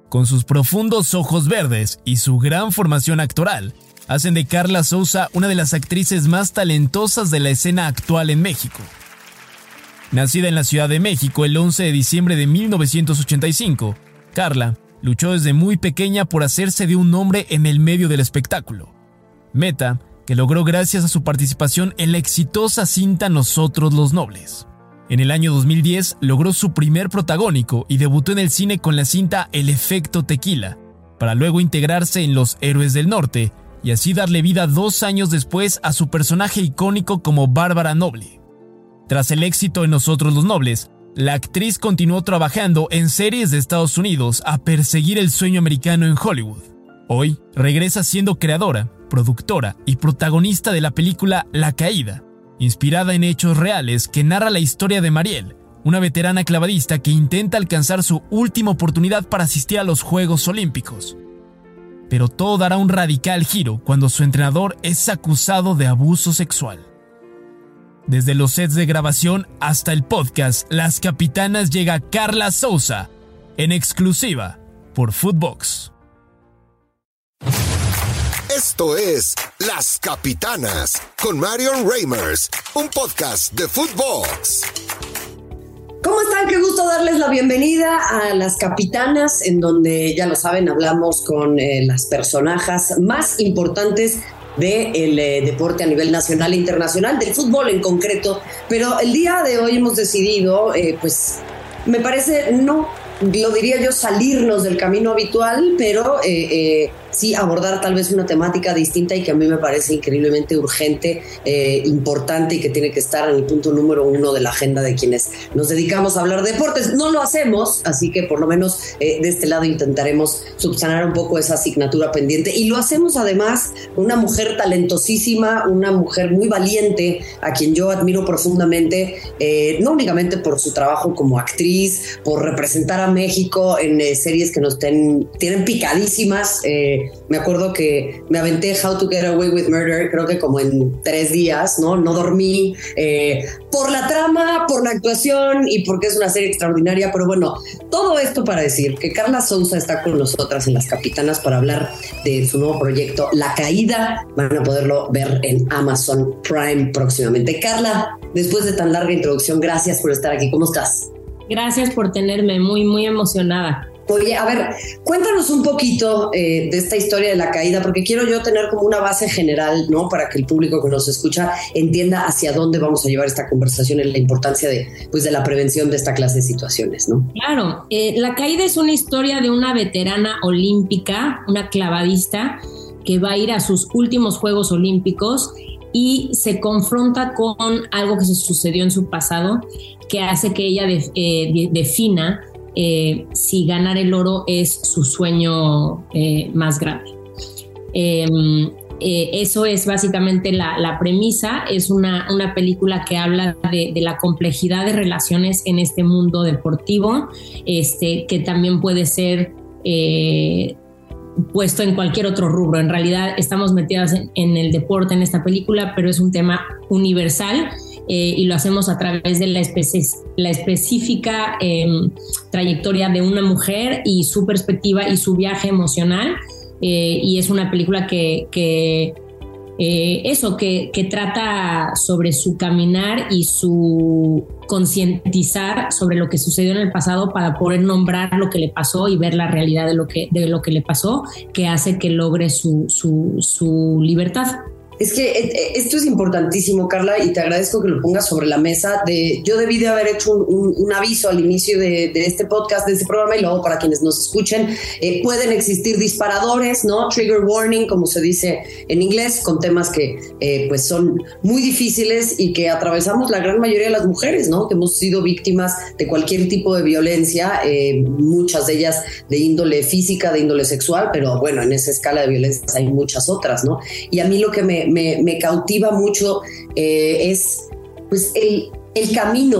Con sus profundos ojos verdes y su gran formación actoral, hacen de Carla Souza una de las actrices más talentosas de la escena actual en México. Nacida en la Ciudad de México el 11 de diciembre de 1985, Carla luchó desde muy pequeña por hacerse de un nombre en el medio del espectáculo. Meta que logró gracias a su participación en la exitosa cinta Nosotros los Nobles. En el año 2010 logró su primer protagónico y debutó en el cine con la cinta El Efecto Tequila, para luego integrarse en Los Héroes del Norte y así darle vida 2 años después a su personaje icónico como Bárbara Noble. Tras el éxito en Nosotros los Nobles, la actriz continuó trabajando en series de Estados Unidos a perseguir el sueño americano en Hollywood. Hoy regresa siendo creadora, productora y protagonista de la película La Caída, inspirada en hechos reales que narra la historia de Mariel, una veterana clavadista que intenta alcanzar su última oportunidad para asistir a los Juegos Olímpicos. Pero todo dará un radical giro cuando su entrenador es acusado de abuso sexual. Desde los sets de grabación hasta el podcast Las Capitanas llega Carla Souza, en exclusiva por Footbox. Esto es Las Capitanas con Marion Reimers, un podcast de Footbox. ¿Cómo están? Qué gusto darles la bienvenida a Las Capitanas, en donde, ya lo saben, hablamos con las personajes más importantes del deporte a nivel nacional e internacional, del fútbol en concreto. Pero el día de hoy hemos decidido, pues me parece, no lo diría yo, salirnos del camino habitual, pero sí abordar tal vez una temática distinta y que a mí me parece increíblemente urgente, importante y que tiene que estar en el punto número 1 de la agenda de quienes nos dedicamos a hablar de deportes. No lo hacemos, así que por lo menos de este lado intentaremos subsanar un poco esa asignatura pendiente, y lo hacemos además con una mujer talentosísima, una mujer muy valiente, a quien yo admiro profundamente, no únicamente por su trabajo como actriz, por representar a México en series que nos tienen picadísimas. Me acuerdo que me aventé How to Get Away with Murder, creo que como en 3 días, ¿no? No dormí por la trama, por la actuación y porque es una serie extraordinaria. Pero bueno, todo esto para decir que Carla Souza está con nosotras en Las Capitanas para hablar de su nuevo proyecto La Caída. Van a poderlo ver en Amazon Prime próximamente. Carla, después de tan larga introducción, gracias por estar aquí. ¿Cómo estás? Gracias por tenerme, muy, muy emocionada. Oye, a ver, cuéntanos un poquito de esta historia de La Caída, porque quiero yo tener como una base general, ¿no? Para que el público que nos escucha entienda hacia dónde vamos a llevar esta conversación y la importancia de la prevención de esta clase de situaciones, ¿no? Claro, La Caída es una historia de una veterana olímpica, una clavadista, que va a ir a sus últimos Juegos Olímpicos y se confronta con algo que se sucedió en su pasado, que hace que ella defina si ganar el oro es su sueño más grande. Eso es básicamente la premisa. Es una película que habla de la complejidad de relaciones en este mundo deportivo, que también puede ser puesto en cualquier otro rubro. En realidad estamos metidas en el deporte en esta película, pero es un tema universal. Y lo hacemos a través de la específica trayectoria de una mujer y su perspectiva y su viaje emocional, y es una película que trata sobre su caminar y su concientizar sobre lo que sucedió en el pasado para poder nombrar lo que le pasó y ver la realidad de lo que le pasó, que hace que logre su libertad. Es que esto es importantísimo, Carla, y te agradezco que lo pongas sobre la mesa. Yo debí de haber hecho un aviso al inicio de este podcast, de este programa, y luego para quienes nos escuchen, pueden existir disparadores, ¿no? Trigger warning, como se dice en inglés, con temas que pues son muy difíciles y que atravesamos la gran mayoría de las mujeres, ¿no? Que hemos sido víctimas de cualquier tipo de violencia, muchas de ellas de índole física, de índole sexual, pero bueno, en esa escala de violencia hay muchas otras, ¿no? Y a mí lo que me cautiva mucho es pues el camino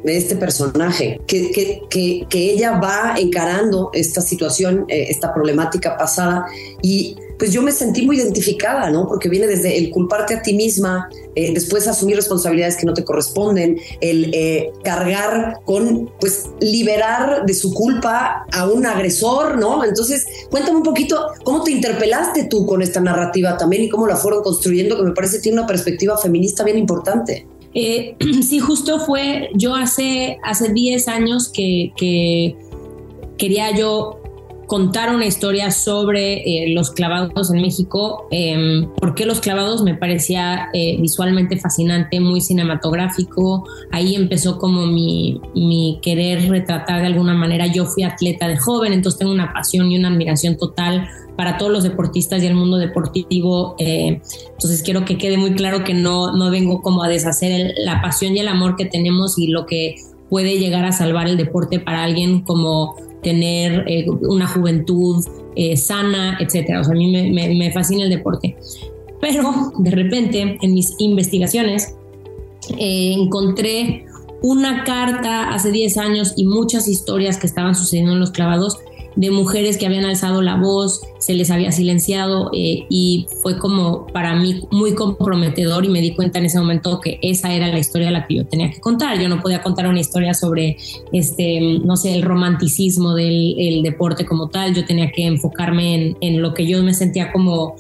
de este personaje, que ella va encarando esta situación, esta problemática pasada, y pues yo me sentí muy identificada, ¿no? Porque viene desde el culparte a ti misma, después asumir responsabilidades que no te corresponden, el cargar con, pues, liberar de su culpa a un agresor, ¿no? Entonces, cuéntame un poquito cómo te interpelaste tú con esta narrativa también y cómo la fueron construyendo, que me parece tiene una perspectiva feminista bien importante. Sí, justo fue, yo hace 10 años que quería yo contar una historia sobre los clavados en México. ¿Por qué los clavados? Me parecía visualmente fascinante, muy cinematográfico. Ahí empezó como mi querer retratar de alguna manera. Yo fui atleta de joven, entonces tengo una pasión y una admiración total para todos los deportistas y el mundo deportivo. Entonces quiero que quede muy claro que no vengo como a deshacer la pasión y el amor que tenemos y lo que puede llegar a salvar el deporte para alguien, como tener una juventud sana, etcétera. O sea, a mí me fascina el deporte. Pero de repente en mis investigaciones encontré una carta hace 10 años y muchas historias que estaban sucediendo en los clavados de mujeres que habían alzado la voz, se les había silenciado, y fue como para mí muy comprometedor, y me di cuenta en ese momento que esa era la historia la que yo tenía que contar. Yo no podía contar una historia sobre no sé, el romanticismo del deporte como tal. Yo tenía que enfocarme en lo que yo me sentía como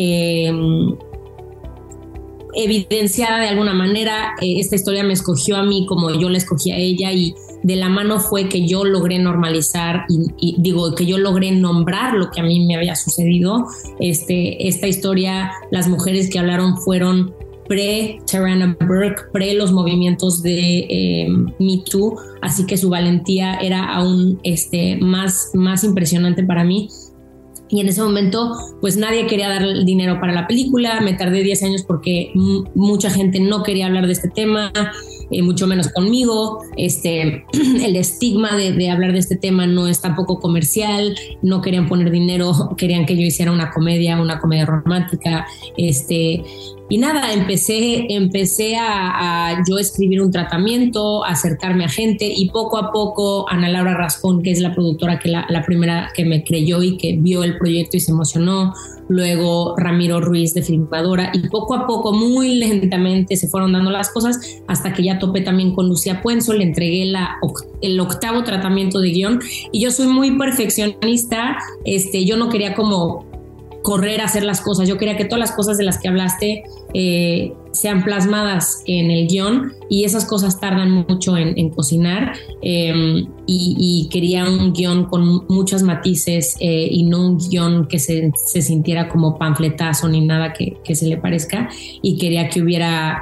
evidenciada de alguna manera. Esta historia me escogió a mí como yo la escogí a ella, y de la mano fue que yo logré normalizar y digo que yo logré nombrar lo que a mí me había sucedido. Esta historia, las mujeres que hablaron fueron pre-Tarana Burke, pre los movimientos de Me Too, así que su valentía era aún más impresionante para mí. Y en ese momento, pues nadie quería dar el dinero para la película. Me tardé 10 años porque mucha gente no quería hablar de este tema, mucho menos conmigo. El estigma de hablar de este tema no es tampoco comercial. No querían poner dinero, querían que yo hiciera una comedia romántica. Y nada, empecé a yo escribir un tratamiento, a acercarme a gente, y poco a poco Ana Laura Raspón, que es la productora, la primera que me creyó y que vio el proyecto y se emocionó, luego Ramiro Ruiz de Filmadora, y poco a poco, muy lentamente se fueron dando las cosas hasta que ya topé también con Lucía Puenzo, le entregué el 8º tratamiento de guión, y yo soy muy perfeccionista. Yo no quería como correr a hacer las cosas. Yo quería que todas las cosas de las que hablaste sean plasmadas en el guión, y esas cosas tardan mucho en cocinar, y quería un guión con muchos matices, y no un guión que se sintiera como panfletazo ni nada que se le parezca, y quería que hubiera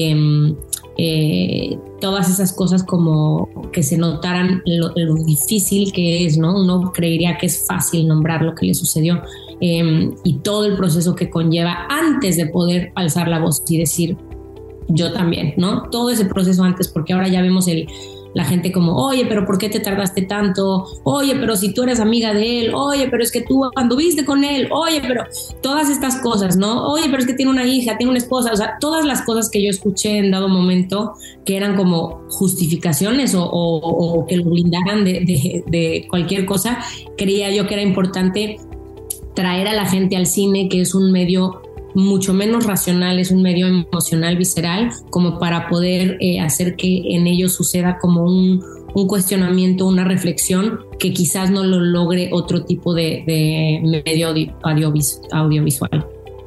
todas esas cosas como que se notaran lo difícil que es, ¿no? Uno creería que es fácil nombrar lo que le sucedió, y todo el proceso que conlleva antes de poder alzar la voz y decir yo también, ¿no? Todo ese proceso antes, porque ahora ya vemos la gente como, oye, pero ¿por qué te tardaste tanto? Oye, pero si tú eres amiga de él, oye, pero es que tú anduviste con él, oye, pero todas estas cosas, ¿no? Oye, pero es que tiene una hija, tiene una esposa, o sea, todas las cosas que yo escuché en dado momento que eran como justificaciones o que lo blindaran de cualquier cosa, creía yo que era importante traer a la gente al cine, que es un medio mucho menos racional, es un medio emocional, visceral, como para poder hacer que en ellos suceda como un cuestionamiento, una reflexión que quizás no lo logre otro tipo de medio audiovisual.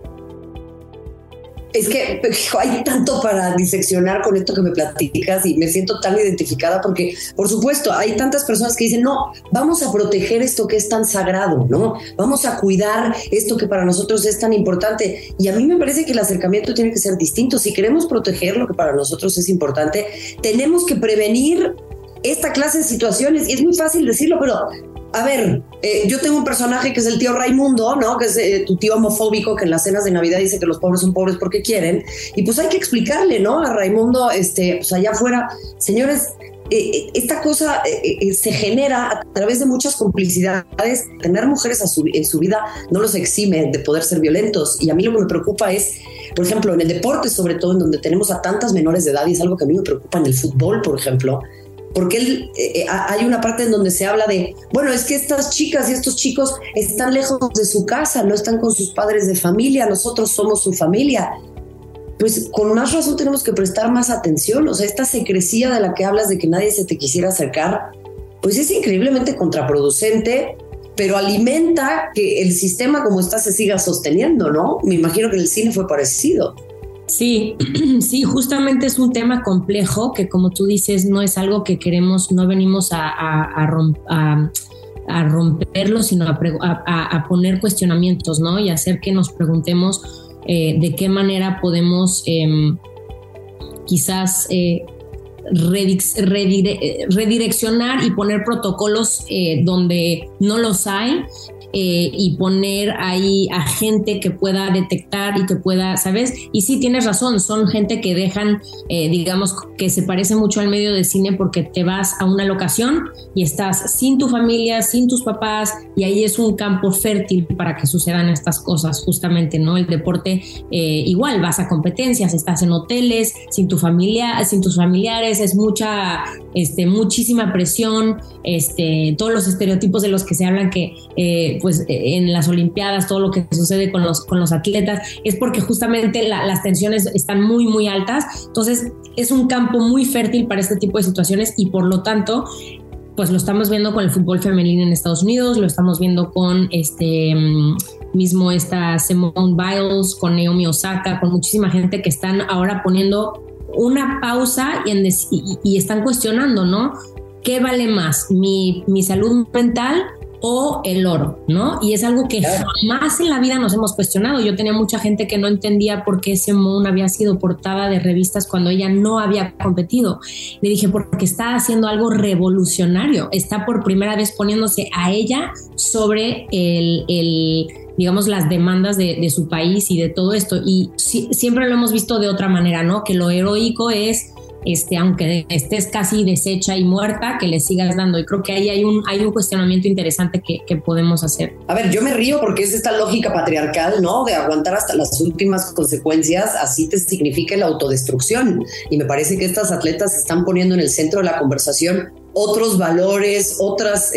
Es que hay tanto para diseccionar con esto que me platicas, y me siento tan identificada porque, por supuesto, hay tantas personas que dicen, no, vamos a proteger esto que es tan sagrado, ¿no? Vamos a cuidar esto que para nosotros es tan importante. Y a mí me parece que el acercamiento tiene que ser distinto. Si queremos proteger lo que para nosotros es importante, tenemos que prevenir esta clase de situaciones. Y es muy fácil decirlo, pero a ver, yo tengo un personaje que es el tío Raimundo, ¿no? Que es tu tío homofóbico que en las cenas de Navidad dice que los pobres son pobres porque quieren. Y pues hay que explicarle, ¿no? A Raimundo, pues allá afuera, señores, esta cosa se genera a través de muchas complicidades. Tener mujeres en su vida no los exime de poder ser violentos. Y a mí lo que me preocupa es, por ejemplo, en el deporte, sobre todo, en donde tenemos a tantas menores de edad, y es algo que a mí me preocupa en el fútbol, por ejemplo, Porque hay una parte en donde se habla de, bueno, es que estas chicas y estos chicos están lejos de su casa, no están con sus padres de familia, nosotros somos su familia. Pues con más razón tenemos que prestar más atención. O sea, esta secrecía de la que hablas, de que nadie se te quisiera acercar, pues es increíblemente contraproducente, pero alimenta que el sistema como está se siga sosteniendo, ¿no? Me imagino que en el cine fue parecido. Sí, sí, justamente es un tema complejo que, como tú dices, no es algo que queremos, no venimos a romperlo, sino a poner cuestionamientos, ¿no? Y hacer que nos preguntemos de qué manera podemos quizás redireccionar y poner protocolos donde no los hay, y poner ahí a gente que pueda detectar y que pueda, ¿sabes? Y sí, tienes razón, son gente que dejan, digamos, que se parece mucho al medio de cine, porque te vas a una locación y estás sin tu familia, sin tus papás, y ahí es un campo fértil para que sucedan estas cosas, justamente, ¿no? El deporte, igual, vas a competencias, estás en hoteles, sin tu familia, sin tus familiares, es muchísima presión, todos los estereotipos de los que se hablan que pues en las Olimpiadas, todo lo que sucede con los atletas, es porque justamente las tensiones están muy, muy altas. Entonces es un campo muy fértil para este tipo de situaciones, y por lo tanto, pues lo estamos viendo con el fútbol femenino en Estados Unidos, lo estamos viendo con mismo esta Simone Biles, con Naomi Osaka, con muchísima gente que están ahora poniendo una pausa y están cuestionando, ¿no? ¿Qué vale más? ¿Mi salud mental o el oro, ¿no? Y es algo que jamás en la vida nos hemos cuestionado. Yo tenía mucha gente que no entendía por qué Simone había sido portada de revistas cuando ella no había competido. Le dije, porque está haciendo algo revolucionario, está por primera vez poniéndose a ella sobre digamos, las demandas de su país y de todo esto, y siempre lo hemos visto de otra manera, ¿no? Que lo heroico es aunque estés casi deshecha y muerta, que le sigas dando. Y creo que ahí hay un cuestionamiento interesante que podemos hacer. A ver, yo me río porque es esta lógica patriarcal, ¿no? De aguantar hasta las últimas consecuencias, así te significa la autodestrucción. Y me parece que estas atletas están poniendo en el centro de la conversación otros valores, otras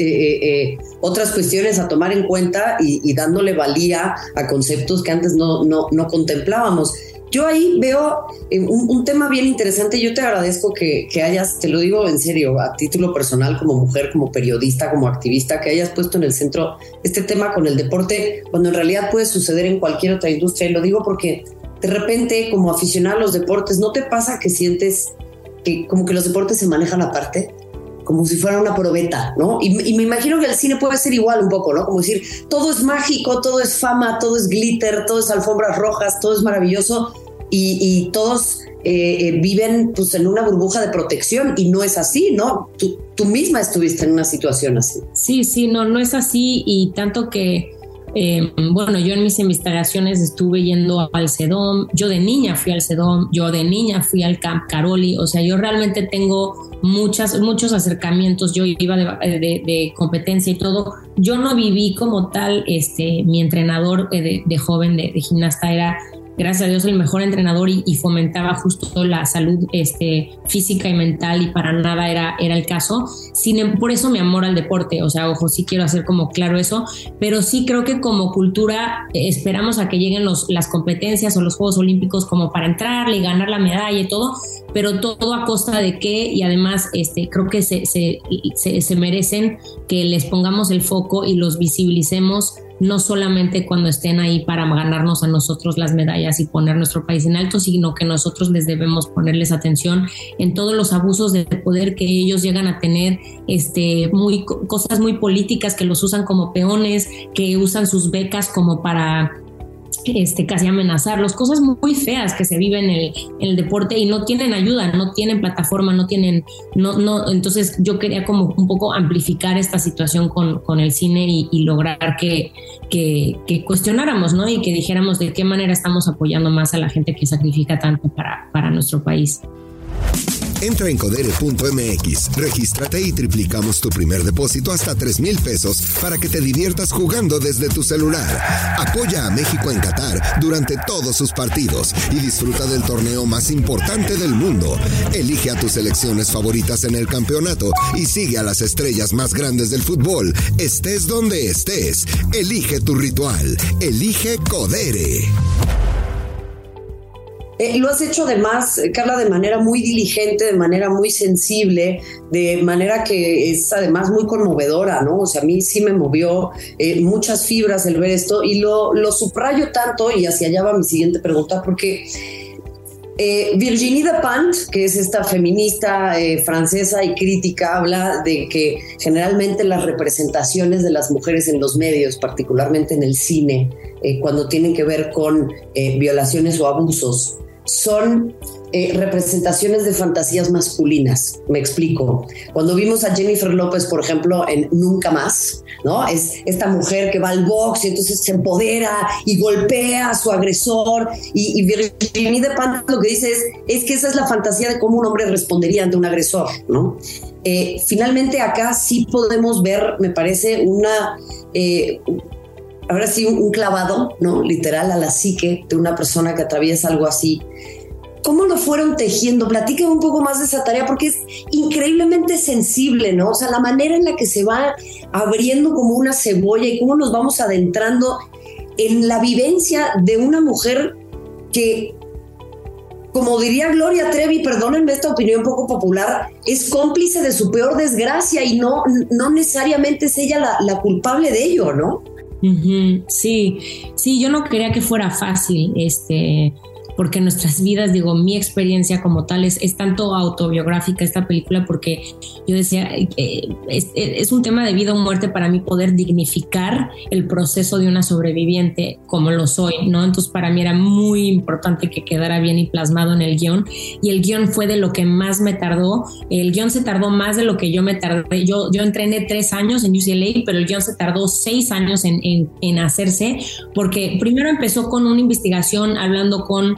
cuestiones a tomar en cuenta y dándole valía a conceptos que antes no contemplábamos. Yo ahí veo un tema bien interesante. Yo te agradezco que hayas, te lo digo en serio, a título personal, como mujer, como periodista, como activista, que hayas puesto en el centro este tema con el deporte, cuando en realidad puede suceder en cualquier otra industria. Y lo digo porque de repente, como aficionado a los deportes, ¿no te pasa que sientes que como que los deportes se manejan aparte? Como si fuera una probeta, ¿no? Y me imagino que el cine puede ser igual un poco, ¿no? Como decir, todo es mágico, todo es fama, todo es glitter, todo es alfombras rojas, todo es maravilloso, y todos viven pues en una burbuja de protección, y no es así, ¿no? Tú misma estuviste en una situación así. Sí, no es así, y tanto que bueno, yo en mis investigaciones estuve yendo al CEDOM, yo de niña fui al CEDOM, yo de niña fui al Camp Caroli, o sea, yo realmente tengo muchos acercamientos. Yo iba de competencia y todo. Yo no viví como tal, mi entrenador de joven de gimnasta era, gracias a Dios, el mejor entrenador, y fomentaba justo la salud física y mental, y para nada era el caso. Por eso mi amor al deporte, o sea, ojo, sí quiero hacer como claro eso, pero sí creo que como cultura esperamos a que lleguen las competencias o los Juegos Olímpicos como para entrarle y ganar la medalla y todo, pero todo a costa de qué. Y además creo que se merecen que les pongamos el foco y los visibilicemos, no solamente cuando estén ahí para ganarnos a nosotros las medallas y poner nuestro país en alto, sino que nosotros les debemos ponerles atención en todos los abusos de poder que ellos llegan a tener, cosas muy políticas, que los usan como peones, que usan sus becas como para casi amenazarlos, cosas muy feas que se viven en el deporte, y no tienen ayuda, no tienen plataforma, no. Entonces yo quería como un poco amplificar esta situación con el cine y lograr que cuestionáramos, ¿no? Y que dijéramos de qué manera estamos apoyando más a la gente que sacrifica tanto para nuestro país. Entra en codere.mx, regístrate y triplicamos tu primer depósito hasta 3,000 pesos para que te diviertas jugando desde tu celular. Apoya a México en Qatar durante todos sus partidos y disfruta del torneo más importante del mundo. Elige a tus selecciones favoritas en el campeonato y sigue a las estrellas más grandes del fútbol. Estés donde estés, elige tu ritual. Elige Codere. Lo has hecho además, Carla, de manera muy diligente, de manera muy sensible, de manera que es además muy conmovedora, ¿no? O sea, a mí sí me movió muchas fibras el ver esto y lo subrayo tanto, y hacia allá va mi siguiente pregunta, porque Virginie Despentes, que es esta feminista francesa y crítica, habla de que generalmente las representaciones de las mujeres en los medios, particularmente en el cine, cuando tienen que ver con violaciones o abusos, son representaciones de fantasías masculinas. Me explico. Cuando vimos a Jennifer López, por ejemplo, en Nunca Más, ¿no? Es esta mujer que va al box y entonces se empodera y golpea a su agresor, y Virginie Despentes lo que dice es que esa es la fantasía de cómo un hombre respondería ante un agresor, ¿no? Finalmente acá sí podemos ver, me parece, ahora sí, un clavado, ¿no? Literal a la psique de una persona que atraviesa algo así. ¿Cómo lo fueron tejiendo? Platíquenme un poco más de esa tarea, porque es increíblemente sensible, ¿no? O sea, la manera en la que se va abriendo como una cebolla y cómo nos vamos adentrando en la vivencia de una mujer que, como diría Gloria Trevi, perdónenme esta opinión poco popular, es cómplice de su peor desgracia y no necesariamente es ella la culpable de ello, ¿no? Uh-huh. Sí, yo no quería que fuera fácil, porque nuestras vidas, digo, mi experiencia como tal es tanto autobiográfica esta película, porque yo decía, es un tema de vida o muerte para mí poder dignificar el proceso de una sobreviviente como lo soy, ¿no? Entonces para mí era muy importante que quedara bien y plasmado en el guión, y el guión fue de lo que más me tardó. El guión se tardó más de lo que yo me tardé. Yo entrené 3 años en UCLA, pero el guión se tardó 6 años en hacerse, porque primero empezó con una investigación hablando con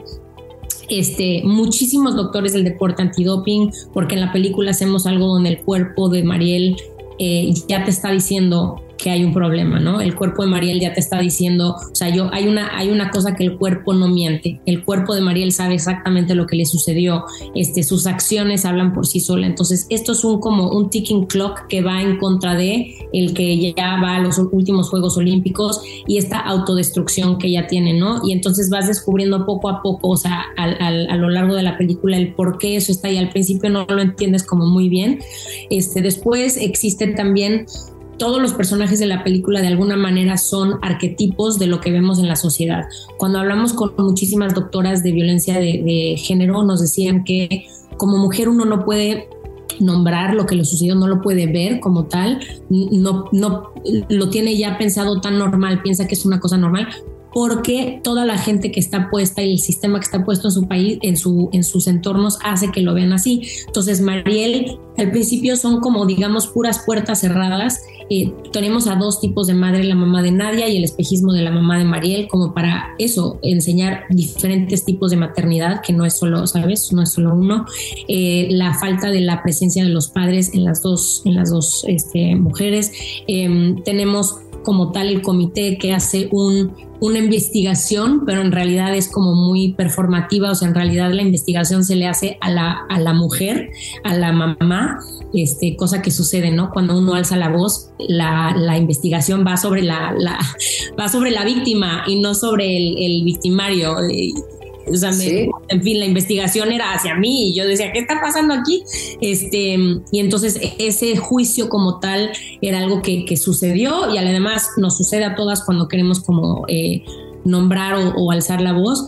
muchísimos doctores del deporte antidoping, porque en la película hacemos algo donde el cuerpo de Mariel ya te está diciendo que hay un problema, ¿no? El cuerpo de Mariel ya te está diciendo, o sea, hay una cosa que el cuerpo no miente. El cuerpo de Mariel sabe exactamente lo que le sucedió. Sus acciones hablan por sí sola. Entonces, esto es como un ticking clock que va en contra de el que ya va a los últimos Juegos Olímpicos y esta autodestrucción que ya tiene, ¿no? Y entonces vas descubriendo poco a poco, o sea, a lo largo de la película, el por qué eso está ahí. Al principio no lo entiendes como muy bien. Después existen también todos los personajes de la película de alguna manera son arquetipos de lo que vemos en la sociedad. Cuando hablamos con muchísimas doctoras de violencia de género, nos decían que como mujer uno no puede nombrar lo que le sucedió, no lo puede ver como tal, no lo tiene ya pensado tan normal, piensa que es una cosa normal, porque toda la gente que está puesta y el sistema que está puesto en su país, en sus entornos, hace que lo vean así. Entonces, Mariel, al principio son como, digamos, puras puertas cerradas. Tenemos a 2 tipos de madre, la mamá de Nadia y el espejismo de la mamá de Mariel, como para eso, enseñar diferentes tipos de maternidad, que no es solo, ¿sabes? No es solo uno. La falta de la presencia de los padres en las dos mujeres. Tenemos como tal el comité que hace una investigación, pero en realidad es como muy performativa, o sea, en realidad la investigación se le hace a la mujer, a la mamá, cosa que sucede, ¿no? Cuando uno alza la voz, la investigación va sobre va sobre la víctima y no sobre el victimario. O sea, sí. En fin, la investigación era hacia mí y yo decía, ¿qué está pasando aquí? Y entonces ese juicio como tal era algo que sucedió, y además nos sucede a todas cuando queremos como nombrar o alzar la voz.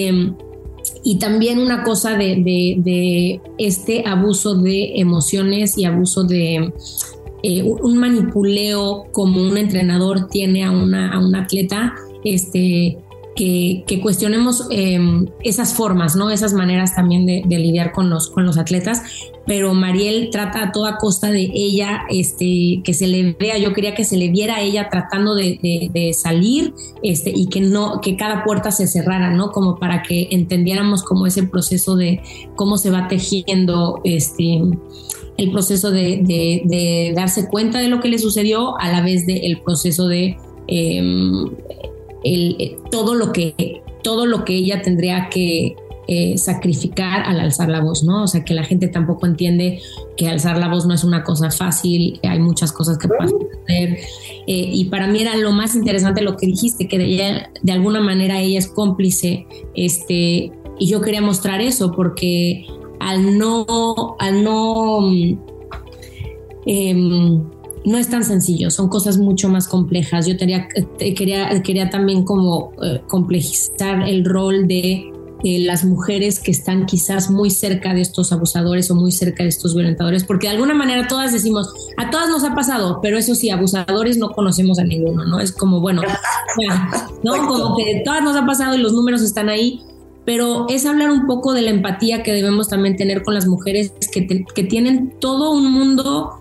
Y también una cosa de este abuso de emociones y abuso de un manipuleo como un entrenador tiene a un atleta, cuestionemos esas formas, ¿no? Esas maneras también de lidiar con los atletas. Pero Mariel trata a toda costa de ella, que se le vea. Yo quería que se le viera a ella tratando de salir, y que cada puerta se cerrara, ¿no? Como para que entendiéramos como ese proceso de cómo se va tejiendo el proceso de darse cuenta de lo que le sucedió, a la vez del proceso de todo lo que ella tendría que sacrificar al alzar la voz, ¿no? O sea, que la gente tampoco entiende que alzar la voz no es una cosa fácil, hay muchas cosas que pasan a hacer, y para mí era lo más interesante lo que dijiste, que de alguna manera ella es cómplice, y yo quería mostrar eso porque no es tan sencillo, son cosas mucho más complejas. Yo quería también como complejizar el rol de las mujeres que están quizás muy cerca de estos abusadores o muy cerca de estos violentadores, porque de alguna manera todas decimos, a todas nos ha pasado, pero eso sí, abusadores no conocemos a ninguno, ¿no? Es como, bueno, ¿no? Como que todas nos ha pasado y los números están ahí, pero es hablar un poco de la empatía que debemos también tener con las mujeres que tienen todo un mundo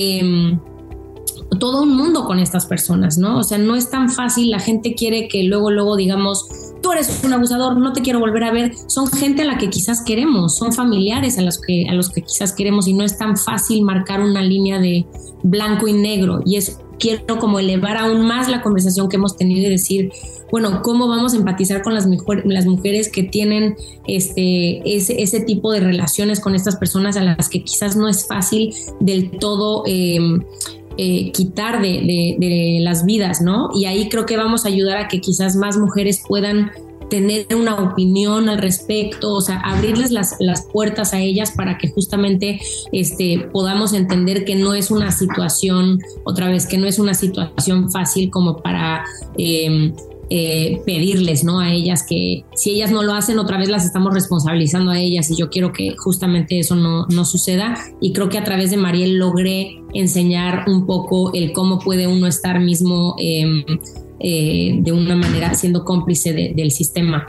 con estas personas, ¿no? O sea, no es tan fácil. La gente quiere que luego digamos, tú eres un abusador, no te quiero volver a ver. Son gente a la que quizás queremos, son familiares a los que quizás queremos, y no es tan fácil marcar una línea de blanco y negro. Y quiero como elevar aún más la conversación que hemos tenido y decir, bueno, ¿cómo vamos a empatizar con las mujeres que tienen ese tipo de relaciones con estas personas a las que quizás no es fácil del todo quitar de las vidas, ¿no? Y ahí creo que vamos a ayudar a que quizás más mujeres puedan tener una opinión al respecto, o sea, abrirles las puertas a ellas para que justamente podamos entender que no es una situación, otra vez, que no es una situación fácil como para pedirles, ¿no? A ellas, que si ellas no lo hacen, otra vez las estamos responsabilizando a ellas, y yo quiero que justamente eso no suceda, y creo que a través de Mariel logré enseñar un poco el cómo puede uno estar mismo de una manera siendo cómplice del sistema.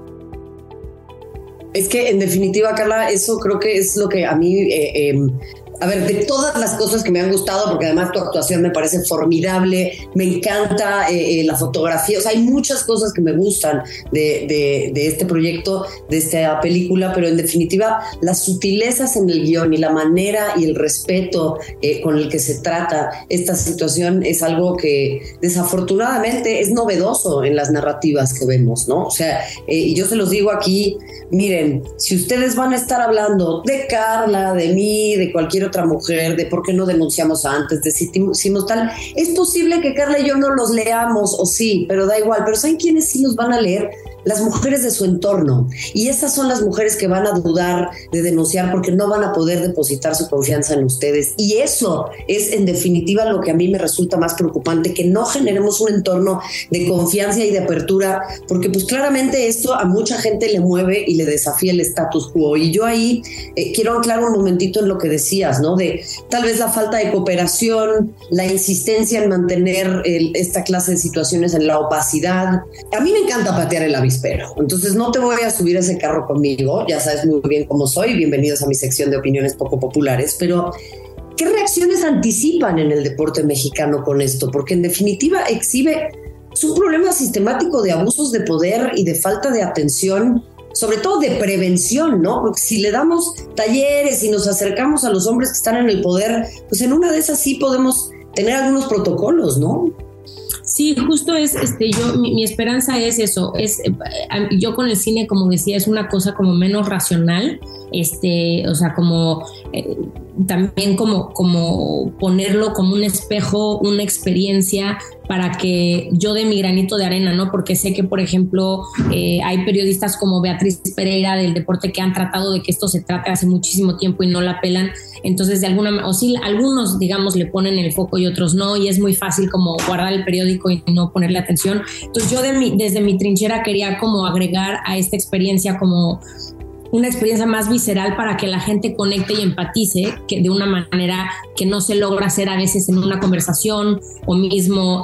Es que en definitiva, Carla, eso creo que es lo que a mí a ver, de todas las cosas que me han gustado, porque además tu actuación me parece formidable, me encanta la fotografía, o sea, hay muchas cosas que me gustan de este proyecto, de esta película, pero en definitiva las sutilezas en el guión y la manera y el respeto con el que se trata esta situación es algo que desafortunadamente es novedoso en las narrativas que vemos, ¿no? O sea, y yo se los digo aquí, miren, si ustedes van a estar hablando de Carla, de mí, de cualquier otra mujer, de por qué no denunciamos antes, de si hicimos tal, es posible que Carla y yo no los leamos, o sí, pero da igual. Pero ¿saben quiénes sí los van a leer? Las mujeres de su entorno, y esas son las mujeres que van a dudar de denunciar porque no van a poder depositar su confianza en ustedes, y eso es en definitiva lo que a mí me resulta más preocupante, que no generemos un entorno de confianza y de apertura, porque pues claramente esto a mucha gente le mueve y le desafía el status quo. Y yo ahí quiero anclar un momentito en lo que decías, ¿no? De tal vez la falta de cooperación, la insistencia en mantener esta clase de situaciones en la opacidad. A mí me encanta patear el avispero, entonces no te voy a subir a ese carro conmigo, ya sabes muy bien cómo soy. Bienvenidos a mi sección de opiniones poco populares. Pero ¿qué reacciones anticipan en el deporte mexicano con esto? Porque en definitiva exhibe un problema sistemático de abusos de poder y de falta de atención, sobre todo de prevención, ¿no? Porque si le damos talleres y nos acercamos a los hombres que están en el poder, pues en una de esas sí podemos tener algunos protocolos, ¿no? Sí, justo es, mi esperanza es eso, yo con el cine, como decía, es una cosa como menos racional, o sea, como también como ponerlo como un espejo, una experiencia para que yo dé mi granito de arena, ¿no? Porque sé que, por ejemplo, hay periodistas como Beatriz Pereira del deporte que han tratado de que esto se trate hace muchísimo tiempo y no la pelan. Entonces, algunos, digamos, le ponen el foco y otros no, y es muy fácil como guardar el periódico y no ponerle atención. Entonces, yo desde mi trinchera quería como agregar a esta experiencia como una experiencia más visceral para que la gente conecte y empatice que de una manera que no se logra hacer a veces en una conversación o mismo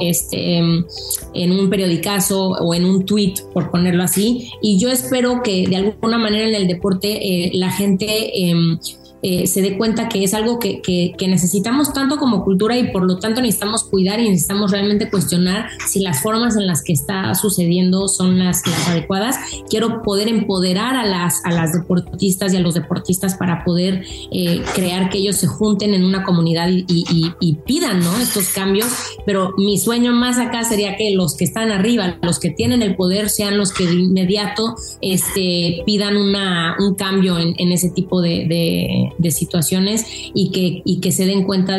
en un periodicazo o en un tweet, por ponerlo así. Y yo espero que de alguna manera en el deporte la gente se dé cuenta que es algo que necesitamos tanto como cultura y por lo tanto necesitamos cuidar y necesitamos realmente cuestionar si las formas en las que está sucediendo son las adecuadas. Quiero poder empoderar a las deportistas y a los deportistas para poder crear que ellos se junten en una comunidad y pidan, ¿no?, estos cambios, pero mi sueño más acá sería que los que están arriba, los que tienen el poder, sean los que de inmediato pidan un cambio en ese tipo de situaciones y que se den cuenta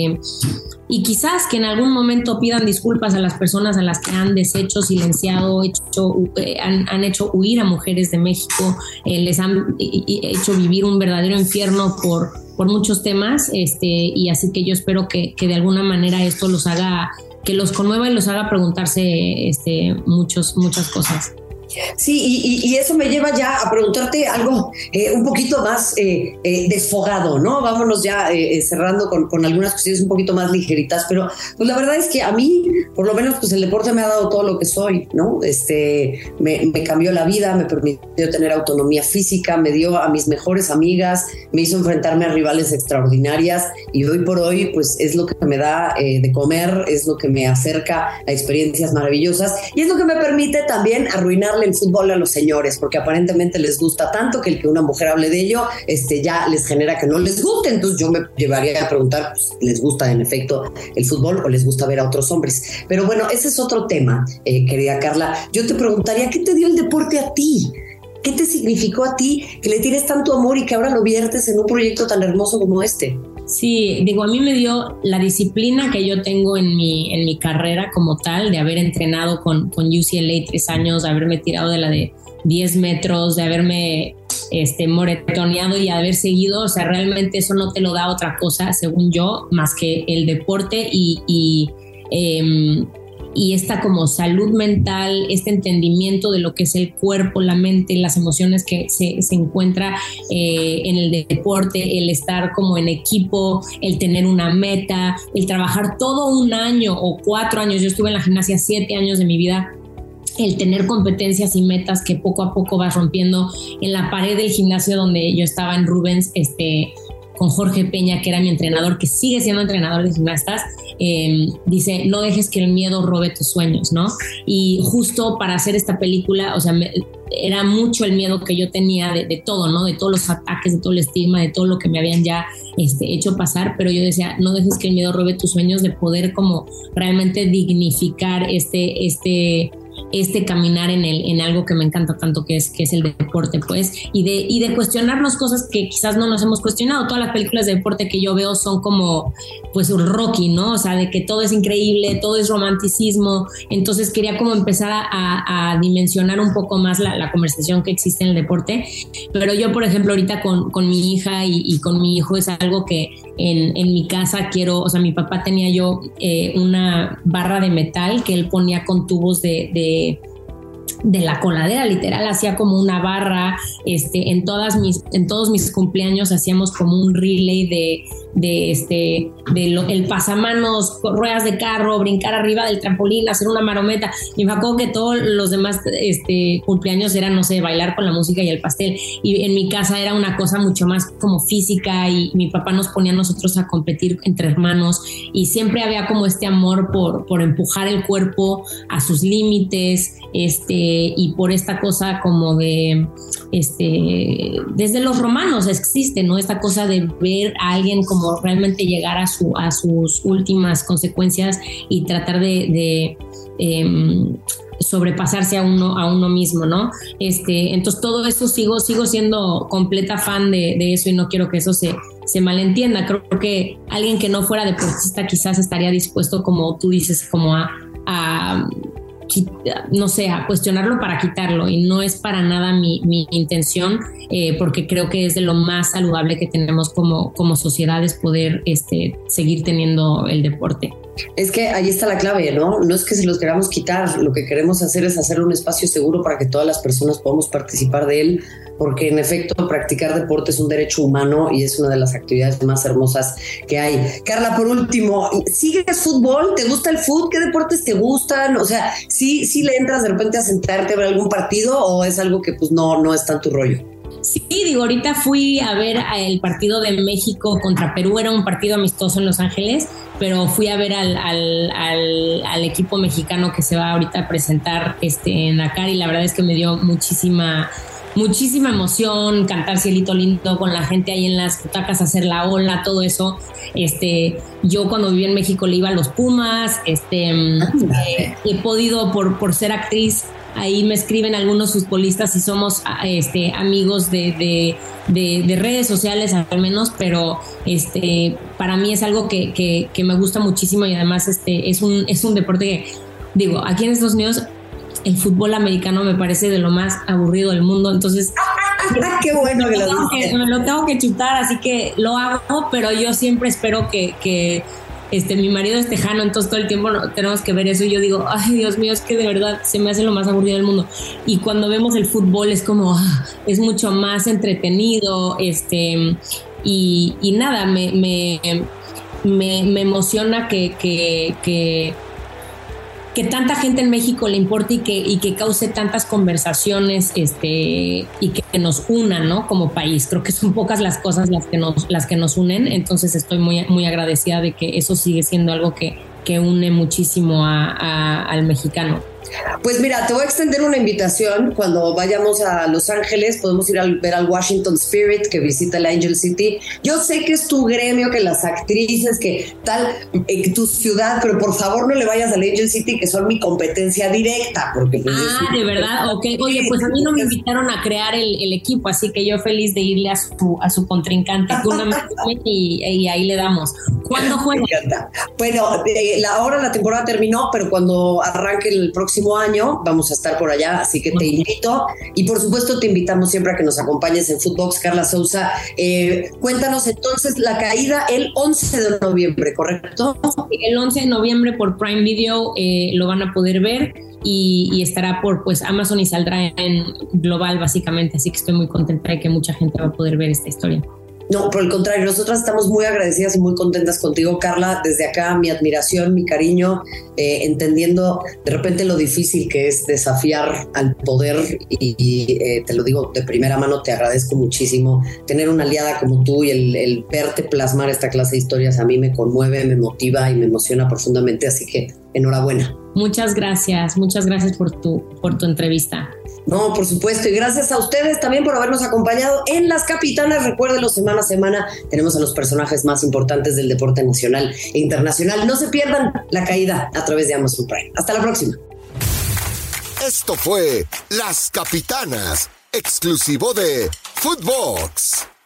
y quizás que en algún momento pidan disculpas a las personas a las que han deshecho, silenciado, han hecho huir a mujeres de México, les han hecho vivir un verdadero infierno por muchos temas, y así que yo espero que de alguna manera esto los haga, que los conmueva y los haga preguntarse muchas cosas. Sí, y eso me lleva ya a preguntarte algo un poquito más desfogado, ¿no? Vámonos ya cerrando con algunas cuestiones un poquito más ligeritas, pero pues la verdad es que a mí, por lo menos, pues el deporte me ha dado todo lo que soy, ¿no? Me cambió la vida, me permitió tener autonomía física, me dio a mis mejores amigas, me hizo enfrentarme a rivales extraordinarias y hoy por hoy, pues es lo que me da de comer, es lo que me acerca a experiencias maravillosas y es lo que me permite también arruinar el fútbol a los señores, porque aparentemente les gusta tanto que el que una mujer hable de ello ya les genera que no les guste. Entonces yo me llevaría a preguntar, pues, ¿les gusta en efecto el fútbol o les gusta ver a otros hombres? Pero bueno, ese es otro tema, querida Carla. Yo te preguntaría, ¿qué te dio el deporte a ti? ¿Qué te significó a ti que le tienes tanto amor y que ahora lo viertes en un proyecto tan hermoso como este? Sí, digo, a mí me dio la disciplina que yo tengo en mi carrera como tal, de haber entrenado con UCLA 3 años, de haberme tirado de la de 10 metros, de haberme moretoneado y haber seguido. O sea, realmente eso no te lo da otra cosa, según yo, más que el deporte y esta como salud mental, este entendimiento de lo que es el cuerpo, la mente, las emociones que se encuentra en el deporte, el estar como en equipo, el tener una meta, el trabajar todo un año o 4 años. Yo estuve en la gimnasia 7 años de mi vida. El tener competencias y metas que poco a poco vas rompiendo en la pared del gimnasio donde yo estaba en Rubens, con Jorge Peña, que era mi entrenador, que sigue siendo entrenador de gimnastas, dice, no dejes que el miedo robe tus sueños, ¿no? Y justo para hacer esta película, o sea, era mucho el miedo que yo tenía de todo, ¿no? De todos los ataques, de todo el estigma, de todo lo que me habían ya hecho pasar, pero yo decía, no dejes que el miedo robe tus sueños, de poder como realmente dignificar caminar en algo que me encanta tanto, que es el deporte, pues, y de cuestionarnos cosas que quizás no nos hemos cuestionado. Todas las películas de deporte que yo veo son como, pues, un Rocky, ¿no? O sea, de que todo es increíble, todo es romanticismo. Entonces quería como empezar a dimensionar un poco más la conversación que existe en el deporte. Pero yo, por ejemplo, ahorita con mi hija y con mi hijo es algo que en mi casa quiero, o sea, mi papá tenía yo una barra de metal que él ponía con tubos de la coladera, literal, hacía como una barra, en todos mis cumpleaños hacíamos como un relay el pasamanos, ruedas de carro, brincar arriba del trampolín, hacer una marometa. Y me acuerdo que todos los demás cumpleaños eran, no sé, bailar con la música y el pastel. Y en mi casa era una cosa mucho más como física y mi papá nos ponía a nosotros a competir entre hermanos y siempre había como este amor por empujar el cuerpo a sus límites, y por esta cosa como de desde los romanos existe, ¿no? Esta cosa de ver a alguien como realmente llegar a sus últimas consecuencias y tratar de sobrepasarse a uno mismo, ¿no? Entonces todo eso sigo siendo completa fan de eso y no quiero que eso se malentienda. Creo que alguien que no fuera deportista quizás estaría dispuesto, como tú dices, como a no sé, a cuestionarlo para quitarlo, y no es para nada mi intención, porque creo que es de lo más saludable que tenemos como sociedad, es poder seguir teniendo el deporte. Es que ahí está la clave, ¿no? No es que se los queramos quitar, lo que queremos hacer es hacer un espacio seguro para que todas las personas podamos participar de él, porque en efecto practicar deporte es un derecho humano y es una de las actividades más hermosas que hay. Carla, por último, ¿sigues fútbol? ¿Te gusta el fútbol? ¿Qué deportes te gustan? O sea, ¿sí le entras de repente a sentarte a ver algún partido o es algo que pues no es tan tu rollo? Sí, digo, ahorita fui a ver el partido de México contra Perú, era un partido amistoso en Los Ángeles, pero fui a ver al equipo mexicano que se va ahorita a presentar en Dakar y la verdad es que me dio muchísima emoción cantar Cielito Lindo con la gente ahí en las butacas, hacer la ola, todo eso. Yo cuando viví en México le iba a los Pumas, he podido por ser actriz. Ahí me escriben algunos futbolistas y somos amigos de redes sociales al menos, pero para mí es algo que me gusta muchísimo y además es un deporte que, digo, aquí en Estados Unidos el fútbol americano me parece de lo más aburrido del mundo, entonces qué bueno que me lo tengo que chutar, así que lo hago, pero yo siempre espero que mi marido es tejano, entonces todo el tiempo tenemos que ver eso y yo digo, ay Dios mío, es que de verdad se me hace lo más aburrido del mundo. Y cuando vemos el fútbol es como, es mucho más entretenido, y nada, me emociona que tanta gente en México le importe y que cause tantas conversaciones y que nos unan, ¿no? Como país. Creo que son pocas las cosas las que nos unen, entonces estoy muy, muy agradecida de que eso sigue siendo algo que une muchísimo al mexicano. Pues mira, te voy a extender una invitación. Cuando vayamos a Los Ángeles podemos ir a ver al Washington Spirit, que visita la Angel City. Yo sé que es tu gremio, que las actrices, que tal, tu ciudad, pero por favor no le vayas a la Angel City, que son mi competencia directa. Porque pues, de verdad, ok. Oye, pues a mí no me invitaron a crear el equipo, así que yo feliz de irle a su contrincante y ahí le damos. ¿Cuándo juega? Bueno, ahora la temporada terminó, pero cuando arranque el próximo año vamos a estar por allá, así que te invito y por supuesto te invitamos siempre a que nos acompañes en Footbox. Carla Sousa, cuéntanos entonces la caída el 11 de noviembre, ¿correcto? El 11 de noviembre por Prime Video lo van a poder ver y estará por pues Amazon y saldrá en global básicamente, así que estoy muy contenta de que mucha gente va a poder ver esta historia. No, por el contrario, nosotras estamos muy agradecidas y muy contentas contigo, Carla. Desde acá, mi admiración, mi cariño, entendiendo de repente lo difícil que es desafiar al poder y te lo digo de primera mano, te agradezco muchísimo. Por una aliada como tú y el verte plasmar esta clase de historias a mí me conmueve, me motiva y me emociona profundamente, así que enhorabuena. Muchas gracias por tu entrevista. No, por supuesto, y gracias a ustedes también por habernos acompañado en Las Capitanas. Recuérdenlo, semana a semana tenemos a los personajes más importantes del deporte nacional e internacional. No se pierdan la caída a través de Amazon Prime. Hasta la próxima. Esto fue Las Capitanas, exclusivo de Footbox.